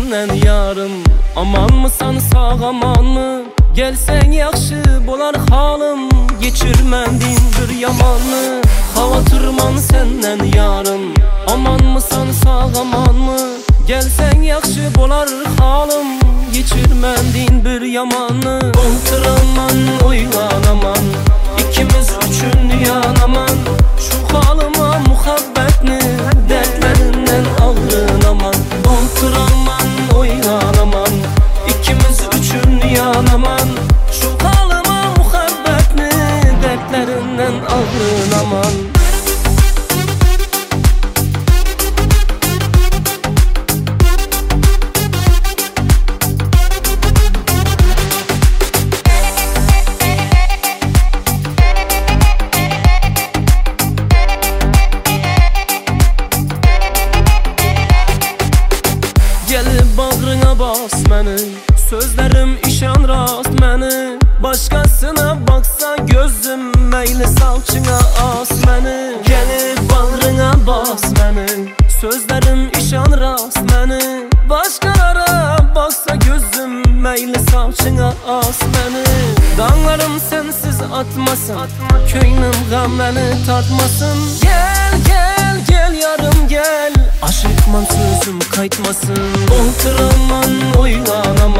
senden yarım. Aman mı sen sağ aman mı? Gelsen yaxşı bolar halım. Geçirmendin bir yamanı. Hava tırman senden yarım. Aman mı sen sağ aman mı? Gelsen yaxşı bolar halım. Geçirmendin bir yamanı. Olturaman oylanaman, İkimiz üçün yanaman. Şu halıma muhabbetni, dertlerinden ağrınaman. Olturaman oylanaman, İkimiz üçün yanaman. Şu halıma muhabbetni, dertlerinden ağrınaman. Gelip bağrına bas məni, sözlerim işan rast məni. Başkasına baksa gözüm, meyli salçına as məni. Gelip bağrına bas məni, sözlerim işan rast məni. Başkalara baksa gözüm, meyli salçına as məni. Dağlarım sensiz atmasın, köyünüm gamləni tatmasın. Gel gel gel yarım gel, aşıkman sözüm kaytmasın. Olturaman oylanaman,